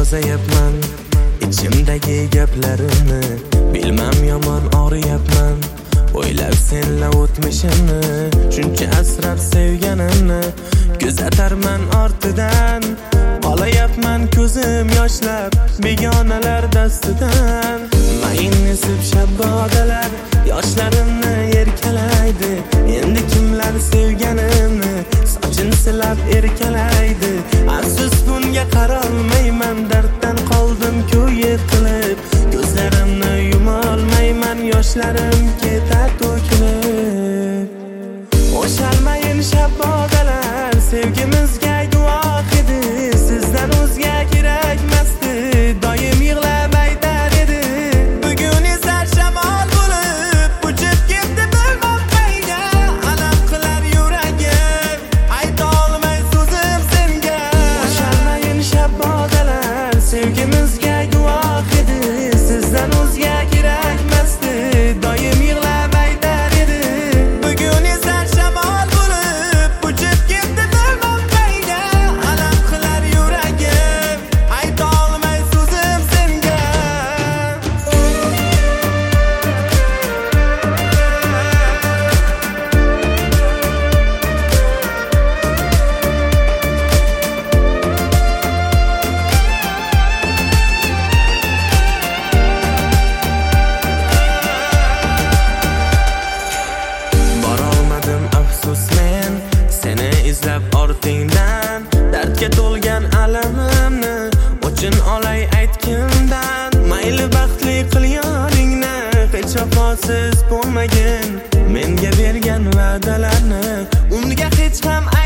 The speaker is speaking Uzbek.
yozayapman ichimdagi gaplarimni, bilmam yomon og'riyapman. O'ylab senla o'tmishimni, shuncha asrab sevganimni kuzatarman ortidan. Qolayapman ko'zim yoshlab begonalar dastidan. Mayin nesib shabbodalar yoshlarimni erkalaydi. Endi kimlar sevganimni sochini silab erkalaydi. Afsus bunga qarolmayman, darddan qoldim ko'yib qilib. Ko'zlarimni yumolmayman, yoshlarim ketar to'kilib. O'shalmayin shabbodalar sevgimizga guvoh edi. Sizdan o'zga kerakmasdi, doim yig'lab aytar edi. Bugun esa shamol bo'lib uchib ketdi bilmam qayga. Alam qilar yuragim, ayta olmay so'zim senga. O'shalmayin shabbodalar sevgimizga guvoh edi. Sizdan o'zga kerakmasdi, doim yig'lab aytar edi. Bugun esa shamol bo'lib uchib ketdi bilmam qayga. Alam qilar yuragim, ayta olmay so'zim senga. Borolmadim afsus men seni izlab ortingdan. Dardga to'lgan alamimni o'chin olay aytgimdan. Mayli baxtli qil yoringni, hech vafosiz bo'lmagin. Menga bergan va'dalarni unga hech ham